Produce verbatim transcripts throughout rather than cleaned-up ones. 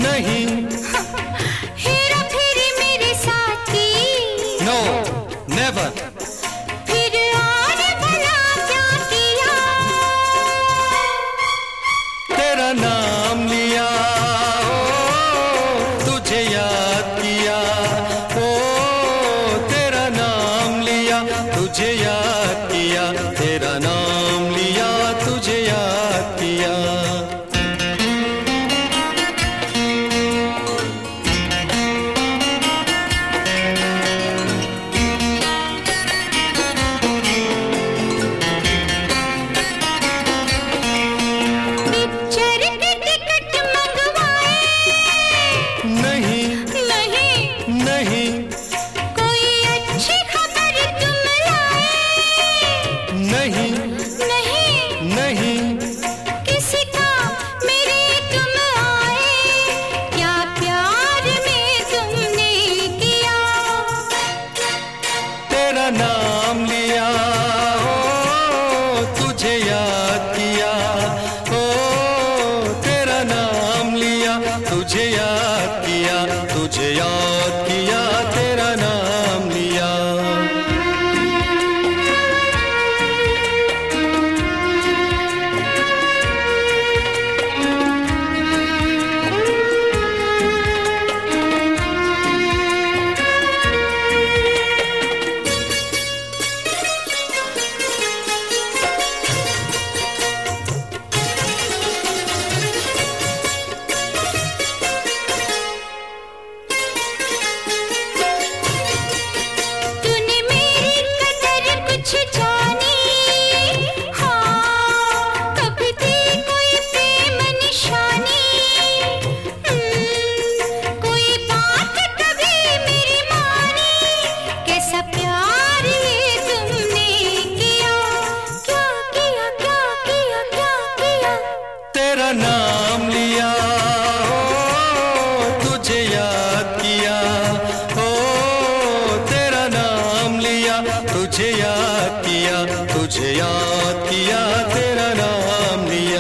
नहीं। हेरा फेरी मेरे साथी। No never. फिर और भला क्या किया? तेरा नाम लिया, ओ तुझे याद किया, ओ तेरा नाम लिया, तुझे याद किया, तेरा नाम लिया, तुझे याद किया। नहीं, कोई अच्छी खबर तुम लाए? नहीं, नहीं, नहीं, किसी का मेरे तुम आए? क्या प्यार में तुमने किया? तेरा नाम लिया, ओ तुझे याद किया, ओ तेरा नाम लिया, तुझे याद किया, तुझे याद किया, तेरा नाम लिया। तूने मेरी कदर कुछ जानी? हाँ, कभी थी कोई प्रेम निशानी? हम्म, कोई बात कभी मेरी मानी? कैसा प्यार ये तुमने किया? क्या किया, क्या किया, क्या किया? तेरा नाम लिया, ओ तुझे याद किया, ओ तेरा नाम लिया, तुझे याद किया, तुझे याद किया, तेरा नाम लिया।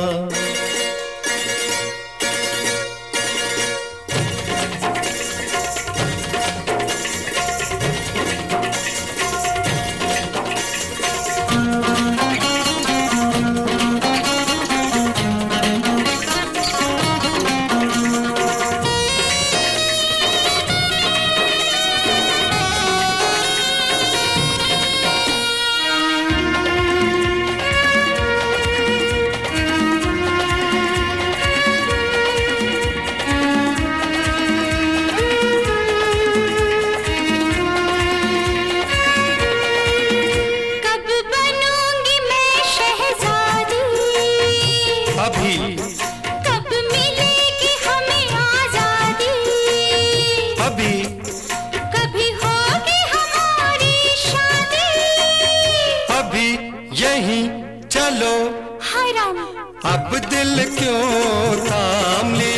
कब बनूंगी मैं शहजादी? अभी कब मिलेगी हमें आजादी? अभी कभी होगी हमारी शादी? अभी यहीं चलो, हाय राम, अब दिल क्यों थाम लिया?